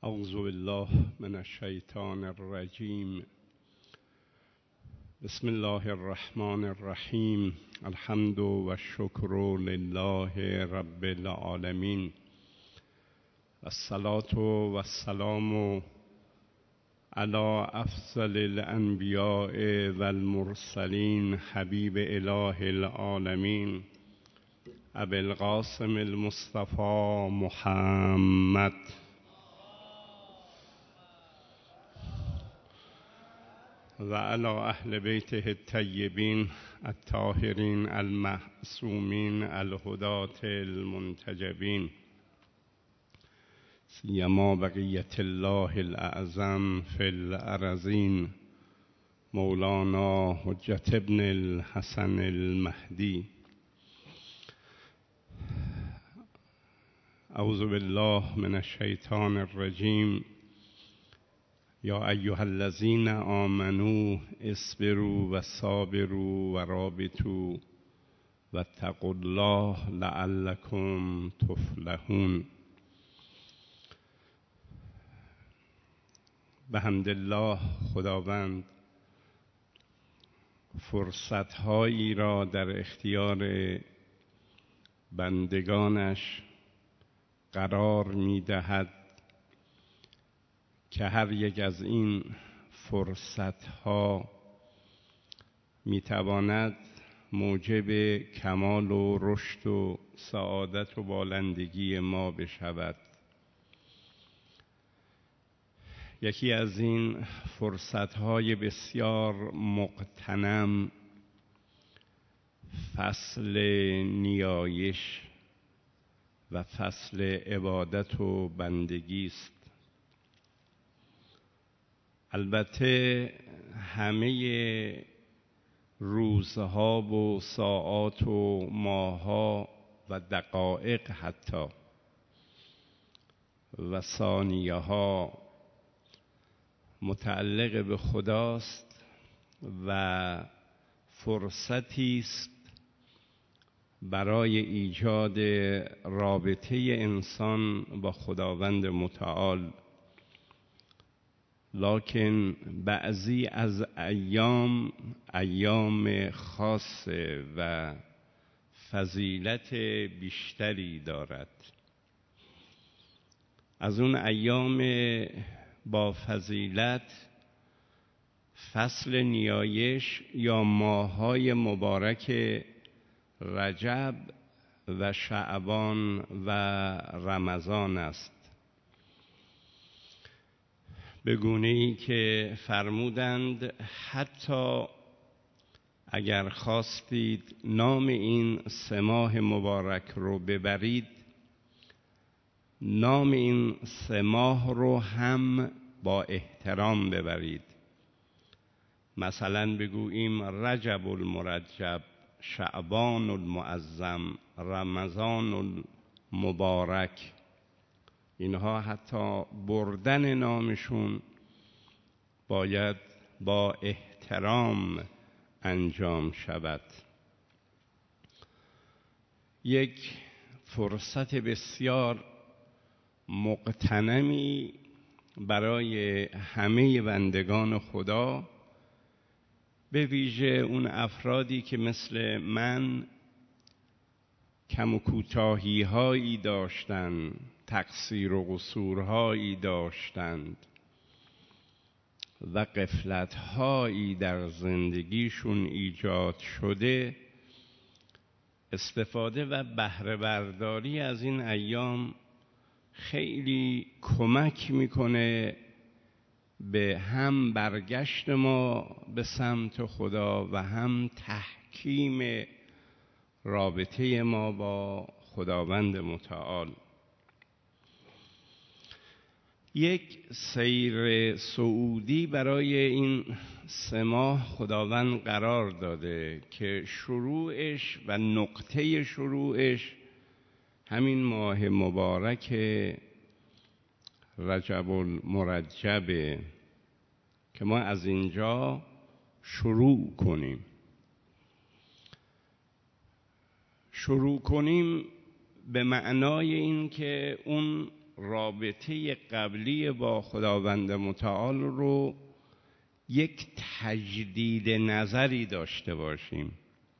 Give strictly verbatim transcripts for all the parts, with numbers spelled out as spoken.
اعوذ بالله من الشیطان الرجیم. بسم الله الرحمن الرحیم. الحمد و الشکر لله رب العالمین. الصلاة و السلام علی افضل الانبیاء و المرسلین حبیب اله العالمین ابی القاسم المصطفى محمد و علی اهل بیته الطیبین الطاهرین المعصومین الهداة المنتجبین، سیما بقیة الله الاعظم فی الارضین مولانا حجة ابن الحسن المهدی. اعوذ بالله من الشیطان الرجیم. یا ایها الذین آمنوا اصبروا و صابروا و رابطوا واتقوا الله لعلکم تفلحون. بحمدالله خداوند فرصت‌هایی را در اختیار بندگانش قرار می‌دهد که هر یک از این فرصت‌ها می‌تواند موجب کمال و رشد و سعادت و بالندگی ما بشود. یکی از این فرصت‌های بسیار مغتنم فصل نیایش و فصل عبادت و بندگی است. البته همه روزها و ساعات و ماه‌ها و دقایق حتی و ثانیه‌ها متعلق به خداست و فرصتی است برای ایجاد رابطه انسان با خداوند متعال. لکن بعضی از ایام ایام خاصه و فضیلت بیشتری دارد. از اون ایام با فضیلت فصل نیایش یا ماه‌های مبارک رجب و شعبان و رمضان است، به گونه‌ای که فرمودند حتی اگر خواستید نام این سه ماه مبارک رو ببرید، نام این سه ماه رو هم با احترام ببرید. مثلا بگوییم رجب المرجب، شعبان المعظم، رمضان المبارک. اینها حتی بردن نامشون باید با احترام انجام شود. یک فرصت بسیار مغتنمی برای همه بندگان خدا، به ویژه اون افرادی که مثل من کم و کوتاهی هایی داشتند، تقصیر و قصورهایی داشتند و غفلت‌هایی در زندگیشون ایجاد شده. استفاده و بهره برداری از این ایام خیلی کمک میکنه به هم برگشت ما به سمت خدا و هم تحکیم رابطه ما با خداوند متعال. یک سیر صعودی برای این سه ماه خداوند قرار داده که شروعش و نقطه شروعش همین ماه مبارک رجب المرجبه که ما از اینجا شروع کنیم. شروع کنیم به معنای این که اون رابطه قبلی با خداوند متعال رو یک تجدید نظری داشته باشیم،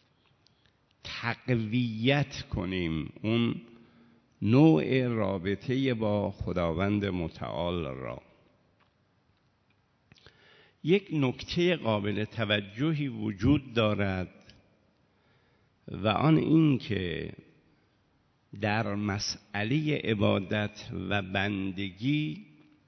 تقویت کنیم اون نوع رابطه با خداوند متعال را. یک نکته قابل توجهی وجود دارد و آن این که در مسئله عبادت و بندگی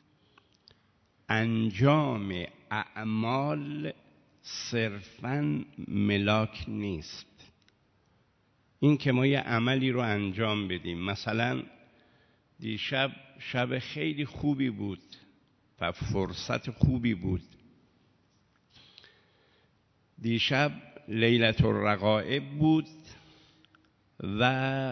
انجام اعمال صرفاً ملاک نیست. این که ما یه عملی رو انجام بدیم، مثلا دیشب شب خیلی خوبی بود و فرصت خوبی بود، دیشب لیلة الرغائب بود و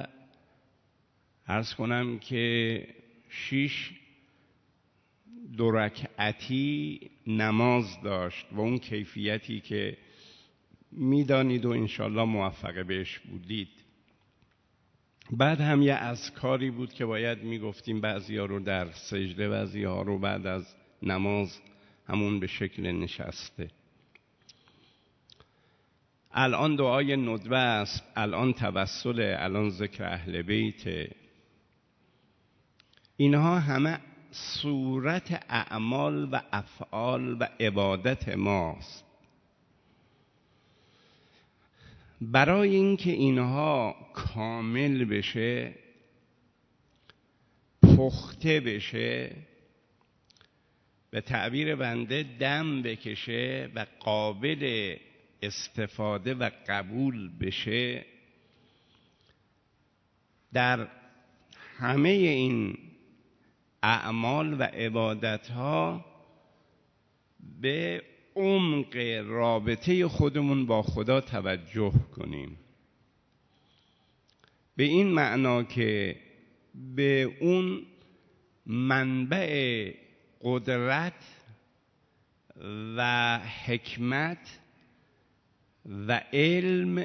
عرض کنم که شیش دو رکعتی نماز داشت و اون کیفیتی که میدانید و انشالله موفق بهش بودید. بعد هم یه اذکاری بود که باید میگفتیم، بعضی ها رو در سجده، بعضی ها رو بعد از نماز همون به شکل نشسته. الان دعای ندبه است، الان توسل، الان ذکر اهل بیت. اینها همه صورت اعمال و افعال و عبادت ماست. برای اینکه اینها کامل بشه، پخته بشه، به تعبیر بنده دم بکشه و قابل استفاده و قبول بشه، در همه این اعمال و عبادتها به عمق رابطه خودمون با خدا توجه کنیم، به این معنا که به اون منبع قدرت و حکمت و علم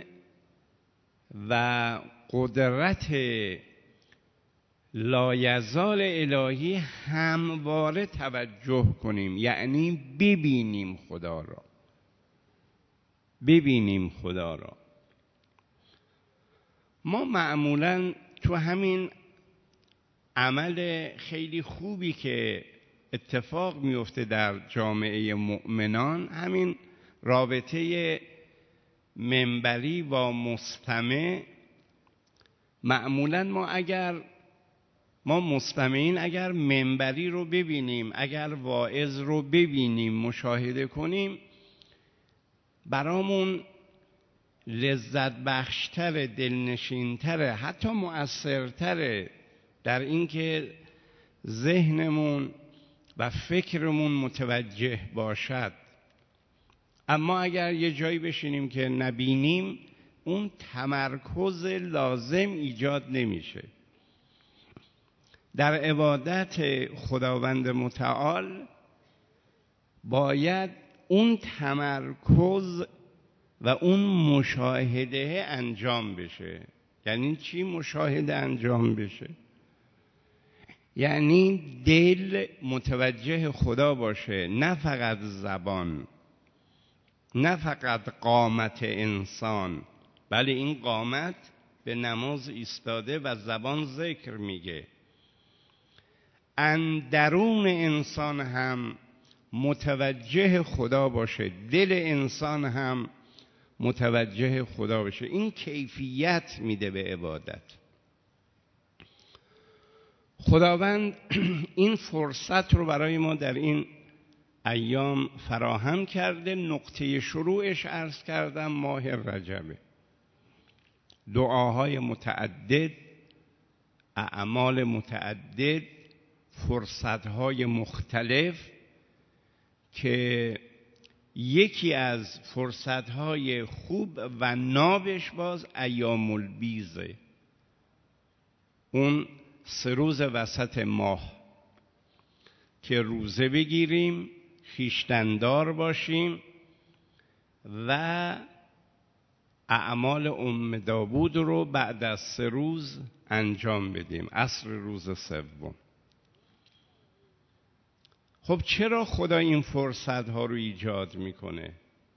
و قدرت لایزال الهی همواره توجه کنیم، یعنی ببینیم خدا را، ببینیم خدا را. ما معمولاً تو همین عمل خیلی خوبی که اتفاق میفته در جامعه مؤمنان، همین رابطه منبری با مستمع، معمولاً ما اگر ما مستمعین اگر منبری رو ببینیم، اگر واعظ رو ببینیم، مشاهده کنیم، برامون لذت بخشتر، دلنشینتر، حتی مؤثرتر در اینکه ذهنمون و فکرمون متوجه باشد. اما اگر یه جایی بشینیم که نبینیم، اون تمرکز لازم ایجاد نمیشه. در عبادت خداوند متعال باید اون تمرکز و اون مشاهده انجام بشه. یعنی چی مشاهده انجام بشه؟ یعنی دل متوجه خدا باشه، نه فقط زبان، نه فقط قامت انسان، بله این قامت به نماز ایستاده و زبان ذکر میگه. اندرون انسان هم متوجه خدا باشه، دل انسان هم متوجه خدا باشه. این کیفیت میده به عبادت. خداوند این فرصت رو برای ما در این ایام فراهم کرده. نقطه شروعش عرض کردم ماه رجبه. دعاهای متعدد، اعمال متعدد، فرصتهای مختلف که یکی از فرصتهای خوب و نابش باز ایام البیضه، اون سه روز وسط ماه که روزه بگیریم، خویشتن‌دار باشیم و اعمال ام داوود رو بعد از سه روز انجام بدیم، عصر روز سوم. خب چرا خدا این فرصت ها رو ایجاد میکنه؟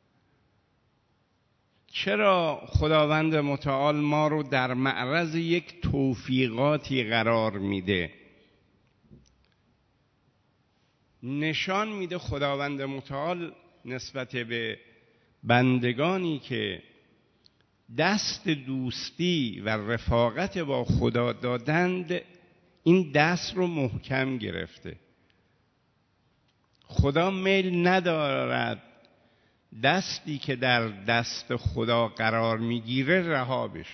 چرا خداوند متعال ما رو در معرض یک توفیقاتی قرار میده؟ نشان میده خداوند متعال نسبت به بندگانی که دست دوستی و رفاقت با خدا دادند، این دست رو محکم گرفته. خدا میل ندارد دستی که در دست خدا قرار میگیره رها بشه.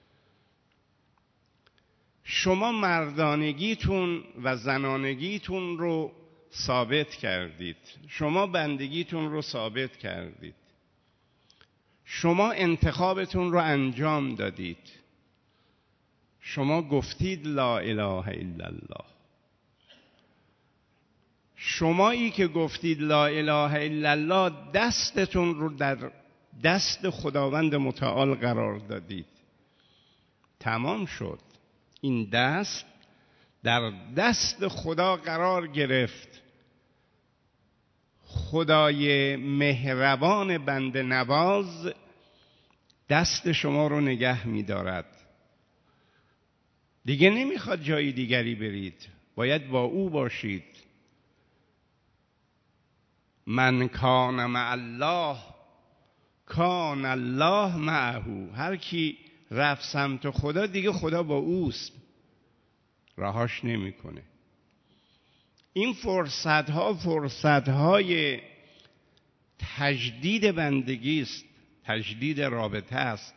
شما مردانگیتون و زنانگیتون رو ثابت کردید، شما بندگیتون رو ثابت کردید، شما انتخابتون رو انجام دادید، شما گفتید لا اله الا الله. شمایی که گفتید لا اله الا الله دستتون رو در دست خداوند متعال قرار دادید. تمام شد. این دست در دست خدا قرار گرفت. خدای مهربان بنده نواز دست شما رو نگه می دارد. دیگه نمیخواد جای دیگری برید، باید با او باشید. من کان مع الله کان الله معه. هر کی رفت سمت خدا دیگه خدا با اوست، رهاش نمیکنه. این فرصت ها فرصت های تجدید بندگی است، تجدید رابطه است،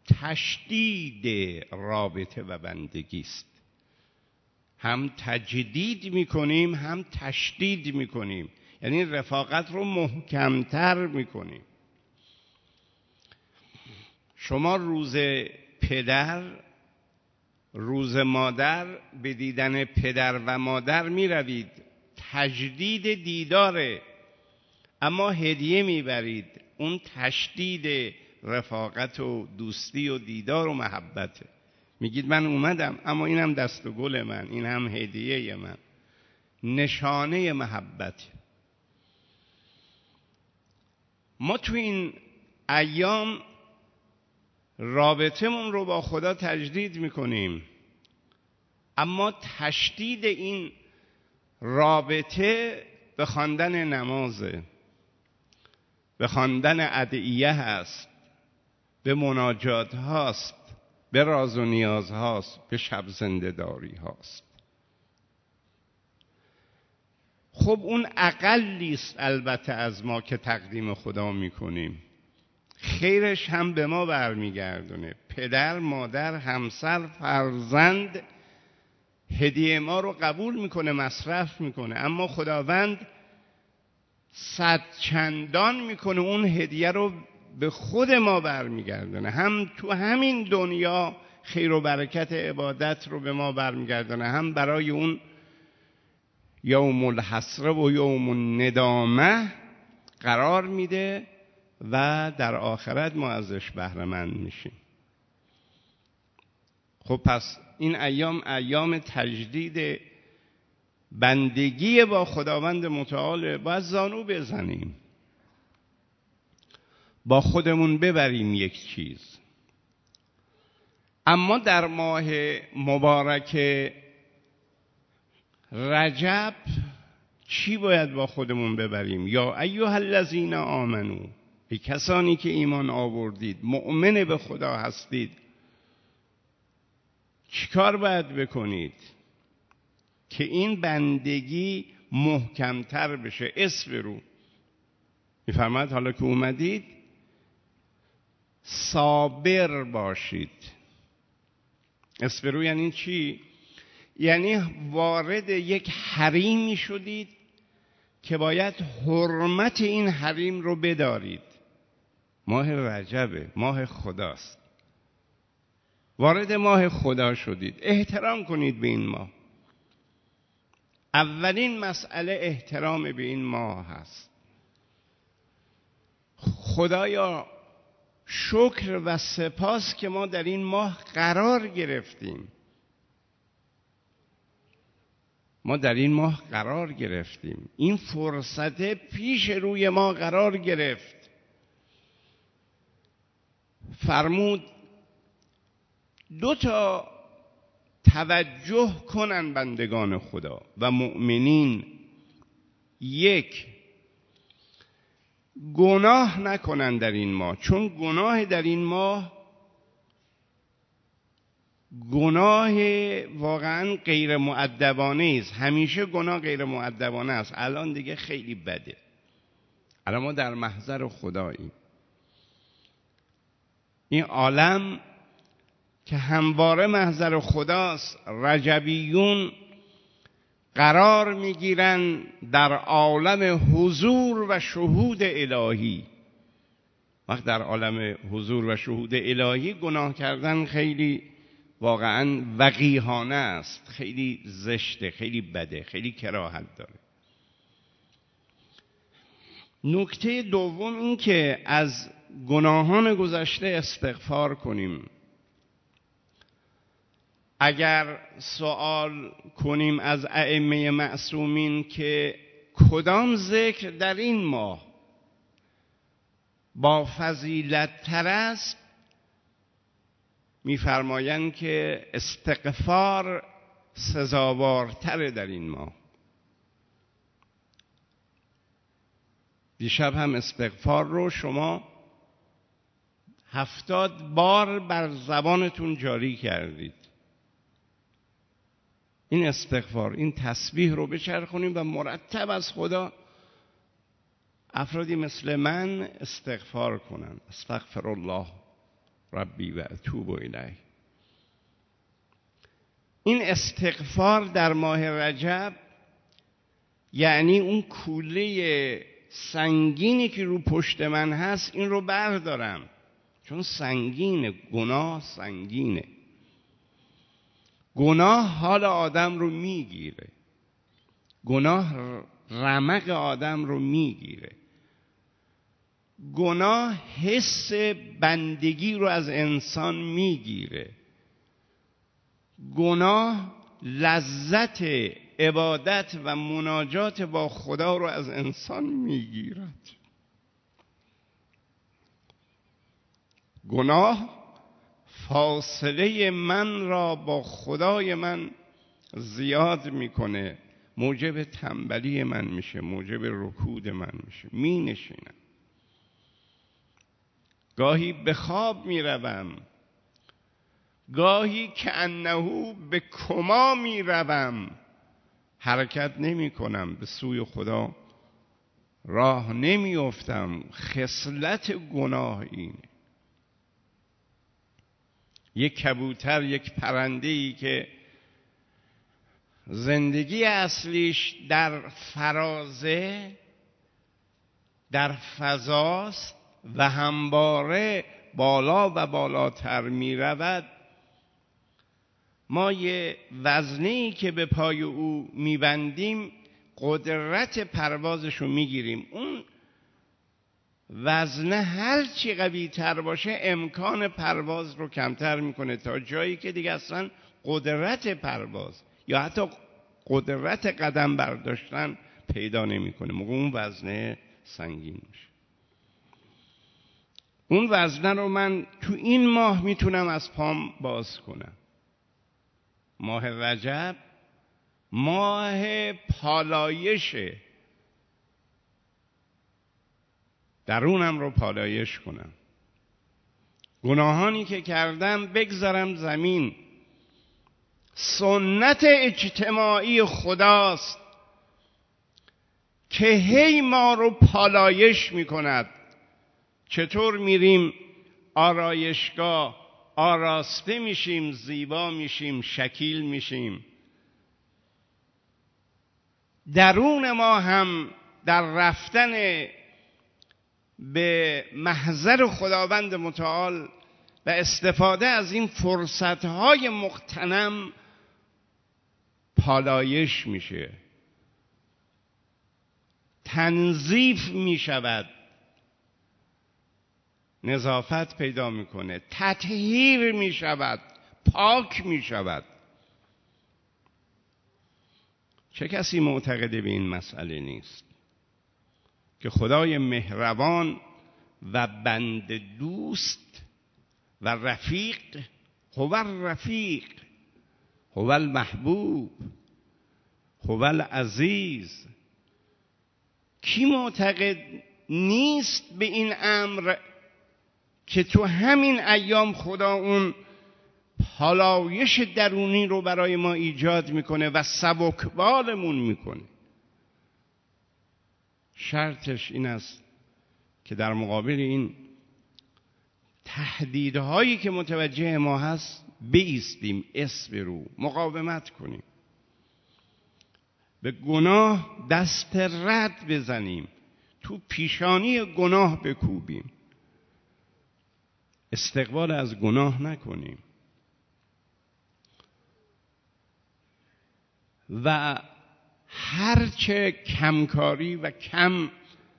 تشدید رابطه و بندگی است. هم تجدید میکنیم هم تشدید میکنیم، یعنی رفاقت رو محکمتر میکنیم. شما روز پدر، روز مادر به دیدن پدر و مادر می روید، تجدید دیداره، اما هدیه می برید. اون تشدید رفاقت و دوستی و دیدار و محبته. میگید من اومدم اما اینم دست و گل من، این هم هدیه من، نشانه محبت. ما تو این ایام رابطمون رو با خدا تجدید میکنیم، اما تشدید این رابطه به خواندن نمازه، به خواندن ادعیه هست، به مناجات هاست، به راز و نیاز هاست، به شب زنده داری هاست. خب اون اقلی است البته از ما که تقدیم خدا میکنیم، خیرش هم به ما برمیگردونه. پدر، مادر، همسر، فرزند هدیه ما رو قبول میکنه، مصرف میکنه، اما خداوند صد چندان میکنه اون هدیه رو به خود ما برمیگردونه. هم تو همین دنیا خیر و برکت عبادت رو به ما برمیگردونه، هم برای اون یوم الحسره و یوم الندامه قرار میده و در آخرت ما ازش بهره مند میشیم. خب پس این ایام ایام تجدید بندگی با خداوند متعال. باید زانو بزنیم، با خودمون ببریم یک چیز. اما در ماه مبارک رجب چی باید با خودمون ببریم؟ یا ایها الذین آمنو، ای کسانی که ایمان آوردید، مؤمن به خدا هستید، چیکار باید بکنید که این بندگی محکمتر بشه؟ اصبروا، میفرماید حالا که اومدید صابر باشید. اصبروا یعنی چی؟ یعنی وارد یک حریمی شدید که باید حرمت این حریم رو بدارید. ماه رجبه، ماه خداست، وارد ماه خدا شدید، احترام کنید به این ماه. اولین مسئله احترام به این ماه هست. خدایا شکر و سپاس که ما در این ماه قرار گرفتیم. ما در این ماه قرار گرفتیم، این فرصت پیش روی ما قرار گرفت. فرمود دو تا توجه کنن بندگان خدا و مؤمنین، یک، گناه نکنن در این ماه، چون گناه در این ماه گناه واقعا غیر مؤدبانه است. همیشه گناه غیر مؤدبانه است، الان دیگه خیلی بده. الان ما در محضر خداییم. این عالم که همواره محضر خداست، رجبیون قرار میگیرن در عالم حضور و شهود الهی. وقت در عالم حضور و شهود الهی گناه کردن خیلی واقعا وقیحانه است، خیلی زشته، خیلی بده، خیلی کراهت داره. نکته دوم این که از گناهان گذشته استغفار کنیم. اگر سوال کنیم از ائمه معصومین که کدام ذکر در این ماه با فضیلت تر است، می‌فرمایند که استغفار سزاوارتر در این ماه. دیشب هم استغفار رو شما هفتاد بار بر زبانتون جاری کردید. این استغفار، این تسبیح رو بچرخونیم و مرتب از خدا افرادی مثل من استغفار کنن. استغفر الله ربی و اتوب الیه. این استغفار در ماه رجب یعنی اون کوله سنگینی که رو پشت من هست این رو بردارم، چون سنگینه، گناه سنگینه. گناه حال آدم رو میگیره، گناه رمق آدم رو میگیره، گناه حس بندگی رو از انسان میگیره، گناه لذت عبادت و مناجات با خدا رو از انسان میگیرد. گناه فاصله من را با خدای من زیاد میکنه، موجب تنبلی من میشه، موجب رکود من میشه، می نشینم، گاهی به خواب میروم، گاهی کأنه به کما میروم، حرکت نمی کنم، به سوی خدا راه نمی افتم. خصلت گناه اینه. یک کبوتر، یک پرنده‌ای که زندگی اصلیش در فرازه، در فضاست و همواره بالا و بالاتر می رود، ما یه وزنه‌ای که به پای او میبندیم قدرت پروازش رو میگیریم. اون وزنه هر چی قوی تر باشه امکان پرواز رو کمتر میکنه تا جایی که دیگه اصلا قدرت پرواز یا حتی قدرت قدم برداشتن پیدا نمیکنه. موقع اون وزنه سنگین میشه. اون وزنه رو من تو این ماه میتونم از پام باز کنم. ماه رجب ماه پالایشه، درونم رو پالایش کنم، گناهانی که کردم بگذارم زمین. سنت اجتماعی خداست که هی ما رو پالایش میکند. چطور میریم آرایشگاه، آراسته میشیم، زیبا میشیم، شکیل میشیم. درون ما هم در رفتن به محضر خداوند متعال و استفاده از این فرصتهای مغتنم پالایش میشه، تنظیف میشود، نظافت پیدا میکنه، تطهیر میشود، پاک میشود. چه کسی معتقد به این مسئله نیست که خدای مهربان و بنده دوست و رفیق، هو الرفیق، هو المحبوب، هو العزیز، کی معتقد نیست به این امر که تو همین ایام خدا اون پالایش درونی رو برای ما ایجاد میکنه و سبکبالمون میکنه؟ شرطش این است که در مقابل این تهدیدهایی که متوجه ما هست بایستیم، اصبروا، مقاومت کنیم، به گناه دست رد بزنیم، تو پیشانی گناه بکوبیم، استقبال از گناه نکنیم و هرچه کمکاری و کم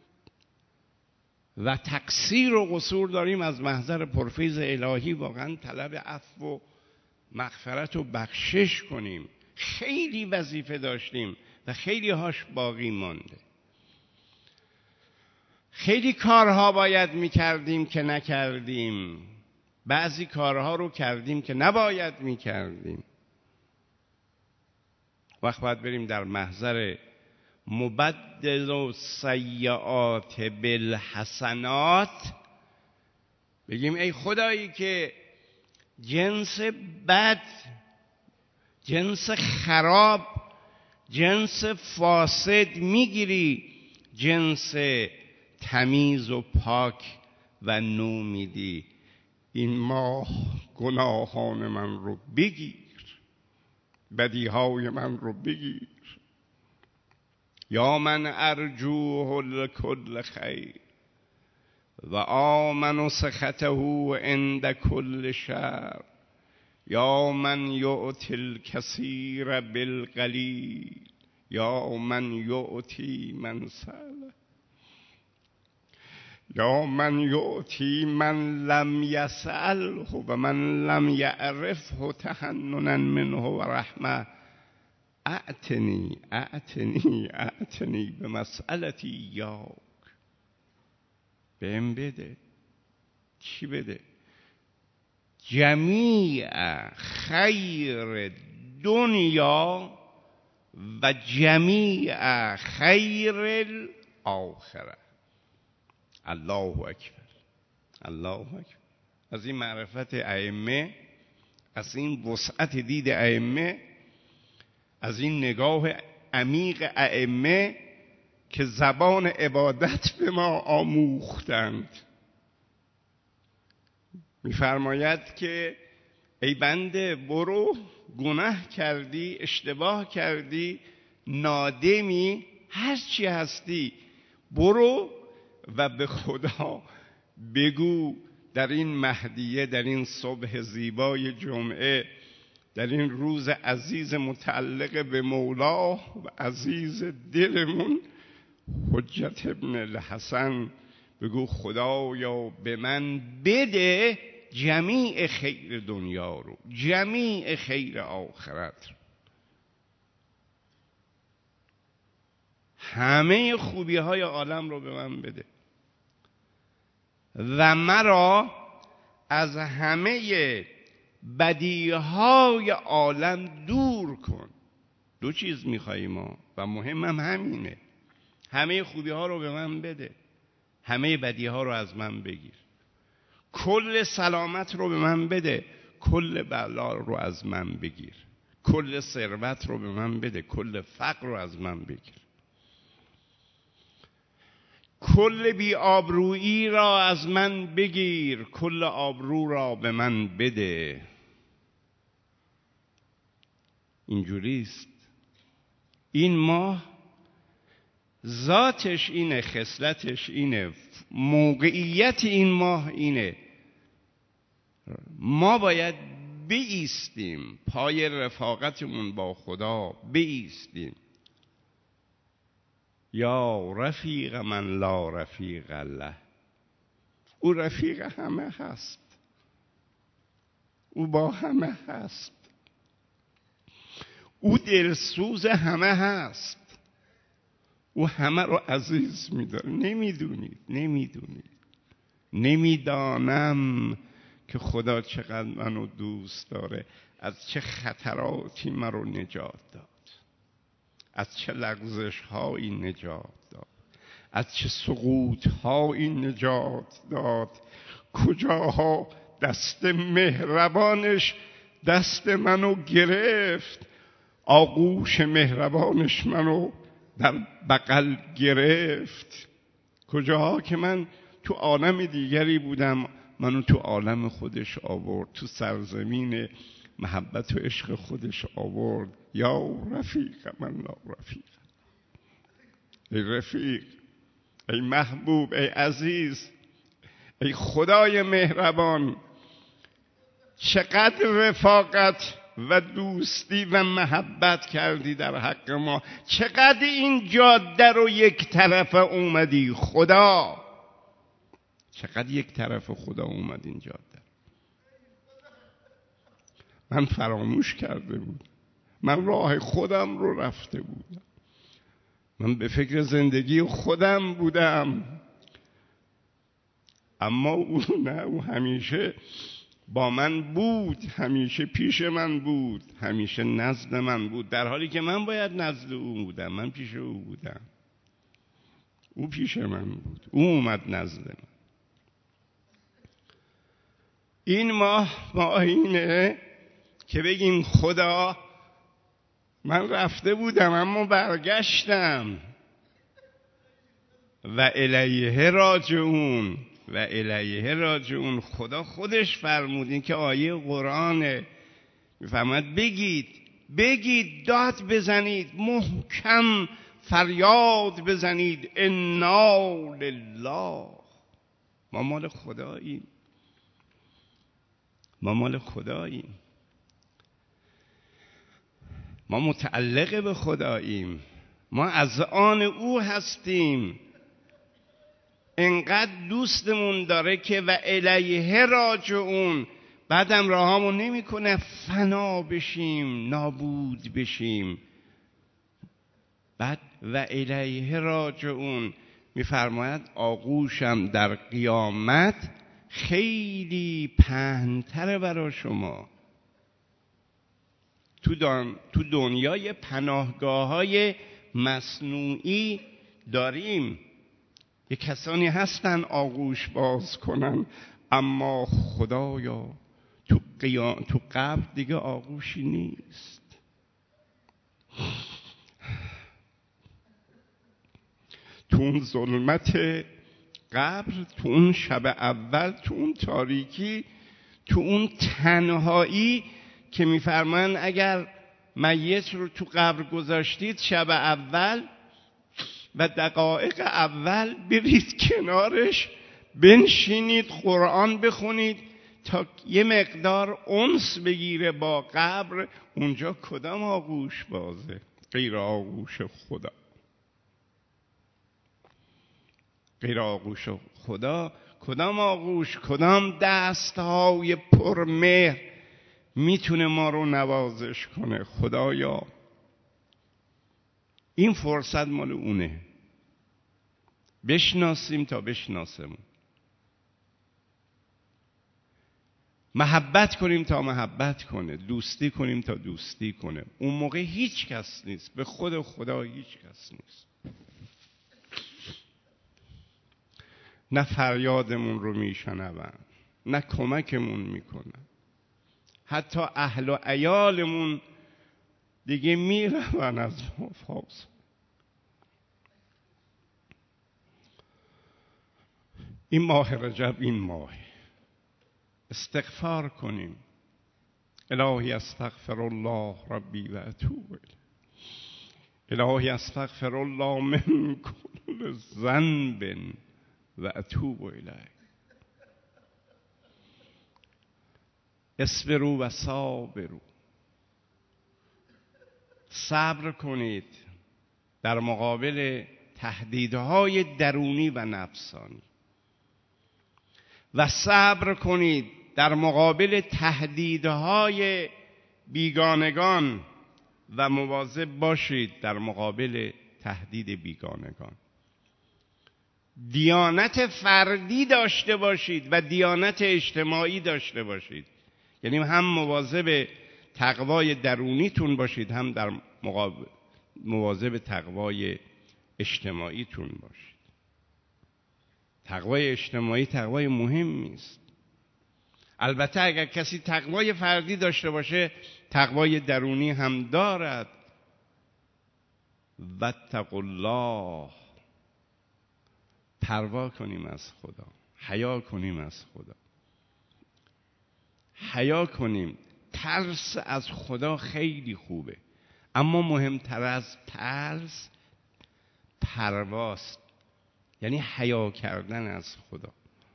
و تقصیر و قصور داریم از محضر پرفیض الهی واقعا طلب عفو و مغفرت و بخشش کنیم. خیلی وظیفه داشتیم و خیلی هاش باقی مانده. خیلی کارها باید میکردیم که نکردیم، بعضی کارها رو کردیم که نباید میکردیم. وقت باید بریم در محضر مبدل و سیئات بالحسنات بگیم ای خدایی که جنس بد، جنس خراب، جنس فاسد میگیری، جنس تمیز و پاک و نو میدی. این ماه گناهان من رو بگیر، بدیهای من رو بگیر. یا من ارجوه لکل خیر و آمن سخطه عند کل شر، یا من یؤتی الکثیر بالقلیل، یا من یؤتی من سأله، یا من یؤتی من لم یسأله و من لم یعرفه تحننا منه و رحمه. اعتنی اعتنی اعتنی به مسئلتی یاک. بهم بده. چی بده؟ جمیع خیر دنیا و جمیع خیر الاخره. الله اکبر، الله اکبر. از این معرفت ائمه، از این وسعت دید ائمه، از این نگاه عمیق ائمه که زبان عبادت به ما آموختند، می‌فرماید که ای بنده برو، گناه کردی، اشتباه کردی، نادمی، هر چی هستی، برو و به خدا بگو در این مهدیه، در این صبح زیبای جمعه، در این روز عزیز متعلق به مولا و عزیز دلمون حجت ابن الحسن، بگو خدایا به من بده جمیع خیر دنیا رو، جمیع خیر آخرت رو، همه خوبی های عالم رو به من بده و مرا از همه بدیهای عالم دور کن. دو چیز میخواییم ما و مهمم همینه. همه خوبی ها رو به من بده، همه بدی ها رو از من بگیر، کل سلامت رو به من بده، کل بلا رو از من بگیر، کل ثروت رو به من بده، کل فقر رو از من بگیر، کل بی آبرویی را از من بگیر، کل آبرو را به من بده. اینجوریست. این ماه ذاتش اینه، خصلتش اینه، موقعیت این ماه اینه. ما باید بایستیم پای رفاقتمون با خدا، بایستیم. یا رفیق من لا رفیق له. او رفیق همه هست، او با همه هست، او دلسوز همه هست، او همه رو عزیز می‌داره. نمیدونید نمیدونید نمیدانم که خدا چقدر منو دوست داره، از چه خطراتی منو نجات داد، از چه لغزش هایی نجات داد، از چه سقوط هایی نجات داد. کجاها دست مهربانش دست منو گرفت، آغوش مهربانش منو در بغل گرفت. کجاها که من تو عالم دیگری بودم، منو تو عالم خودش آورد، تو سرزمین محبت و عشق خودش آورد. یا رفیق من لا رفیق، ای رفیق، ای محبوب، ای عزیز، ای خدای مهربان، چقدر رفاقت و دوستی و محبت کردی در حق ما، چقدر این جاده رو یک طرف اومدی خدا، چقدر یک طرف خدا اومد این جاده. من فراموش کرده بودم، من راه خودم رو رفته بودم، من به فکر زندگی خودم بودم، اما او نه، او همیشه با من بود، همیشه پیش من بود، همیشه نزد من بود، در حالی که من باید نزد او بودم. من پیش او بودم، او پیش من بود، او اومد نزد من. این ماه ماه اینه که بگیم خدا من رفته بودم اما برگشتم، و الیه راجعون و الیه راجعون. خدا خودش فرمودین که آیه قرآنه، میفهمد بگید بگید داد بزنید، محکم فریاد بزنید انا لله. ما مال خداییم، ما مال خداییم، ما متعلق به خداییم، ما از آن او هستیم. انقدر دوستمون داره که و الیه راجعون. بعدم راهامون نمی کنه فنا بشیم، نابود بشیم. بعد و الیه راجعون میفرماید آغوشم در قیامت خیلی پهن‌تره برای شما. تو, دان... تو دنیای پناهگاه‌های مصنوعی داریم، یه کسانی هستن آغوش باز کنن، اما خدایا تو, قیام... تو قبر دیگه آغوشی نیست. تو اون ظلمت قبر، تو اون شب اول، تو اون تاریکی، تو اون تنهایی که میفرمان اگر میت رو تو قبر گذاشتید شب اول و دقایق اول برید کنارش بنشینید قرآن بخونید تا یه مقدار انس بگیره با قبر. اونجا کدام آغوش بازه غیر آغوش خدا؟ غیر آغوش خدا کدام آغوش، کدام دستهای پرمهر میتونه ما رو نوازش کنه؟ خدایا این فرصت مال اونه، بشناسیم تا بشناسمون، محبت کنیم تا محبت کنه، دوستی کنیم تا دوستی کنه. اون موقع هیچ کس نیست، به خود خدا هیچ کس نیست. نه فریادمون رو میشنون، نه کمکمون میکنن، حتی اهل و عیالمون دیگه میرون از ما فاز. این ماه رجب این ماه استغفار کنیم. الهی استغفر الله ربی و اتوب الیه، الهی استغفر الله من کل ذنب و اتوب الیه. اصبروا و صابروا، صبر کنید در مقابل تهدیدهای درونی و نفسانی، و صبر کنید در مقابل تهدیدهای بیگانگان و مواظب باشید در مقابل تهدید بیگانگان. دیانت فردی داشته باشید و دیانت اجتماعی داشته باشید، یعنی هم مواظب تقوای درونیتون باشید، هم در مقابل مواظب تقوای اجتماعیتون باشید. تقوای اجتماعی تقوای مهمی است. البته اگر کسی تقوای فردی داشته باشه، تقوای درونی هم دارد. واتقوا الله، پروا کنیم از خدا، حیا کنیم از خدا، حیا کنیم. ترس از خدا خیلی خوبه، اما مهمتر از ترس پرواست، یعنی حیا کردن از خدا.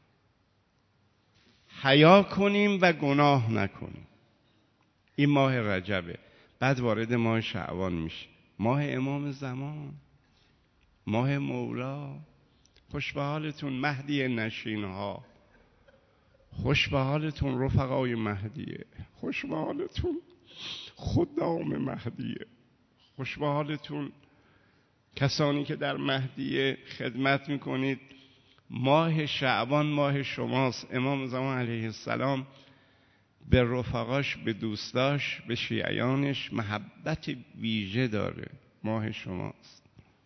حیا کنیم و گناه نکنیم. این ماه رجبه، بعد وارد ماه شعبان میشه، ماه امام زمان، ماه مولا. خوش به حالتون مهدی نشین ها، خوش به حالتون رفقای مهدیه، خوش به حالتون خدام مهدیه، خوش به حالتون کسانی که در مهدیه خدمت میکنید. ماه شعبان ماه شماست. امام زمان علیه السلام به رفقاش، به دوستاش، به شیعیانش محبت ویژه داره. ماه شماست.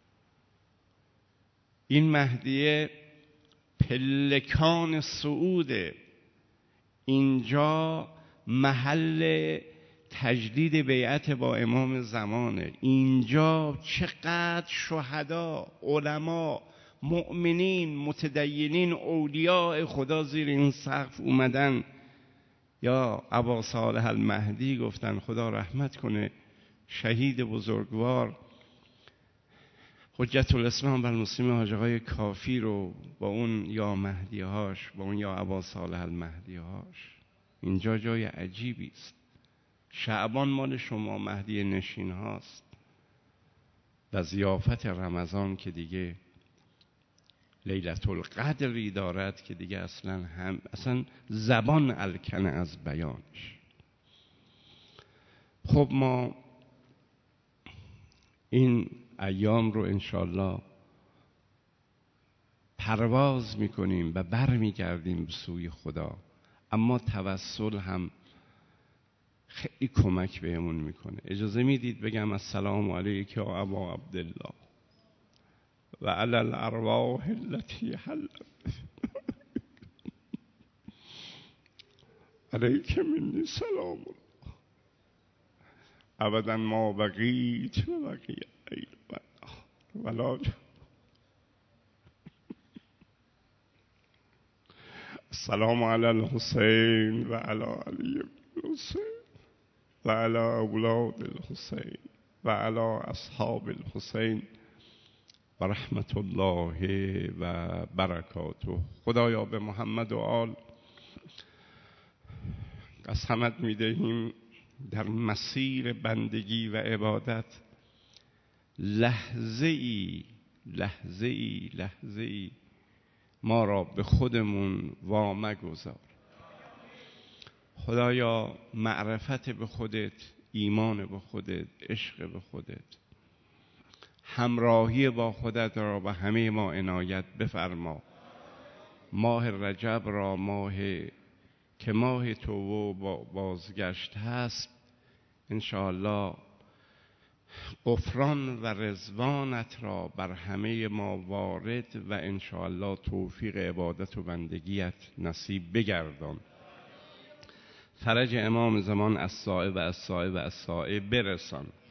این مهدیه پلکان صعوده. اینجا محل تجدید بیعت با امام زمانه. اینجا چقدر شهدا، علما، مؤمنین، متدینین، اولیاء خدا زیر این سقف اومدن. یا ابا صالح المهدی گفتن خدا رحمت کنه، شهید بزرگوار حجت الاسلام و المسلمین حاج آقای کافی رو با اون یا مهدی هاش، با اون یا ابا صالح المهدی هاش. اینجا جای عجیبی است. شعبان مال شما مهدی نشین هاست و ضیافت رمضان که دیگه لیلة القدری دارد که دیگه اصلا هم اصلا زبان الکن از بیانش. خب ما این ایام رو انشالله پرواز میکنیم و بر میگردیم به سوی خدا، اما توسل هم خیلی کمک بهمون میکنه. اجازه میدید بگم السلام علیک یا ابا عبدالله و علی الارواح التي حلت علیک منی سلام الله ابدا ما بقیت و بقی غیر ولا. السلام علی الحسین و علی علی الحسین و علی اولاد الحسین و علی اصحاب الحسین و رحمت الله و برکاته. خدایا به محمد و آل قسمت میدهیم در مسیر بندگی و عبادت لحظه ای لحظه ای لحظه ای ما را به خودمون وامگذار. خدایا معرفت به خودت، ایمان به خودت، عشق به خودت، همراهی با خودت را به همه ما عنایت بفرما. ماه رجب را ماه که ماه توبه و بازگشت هست، انشاءالله غفران و رضوانت را بر همه ما وارد و انشاءالله توفیق عبادت و بندگیت نصیب بگردان. فرج امام زمان از سائه و از سائه و از سائه برسان.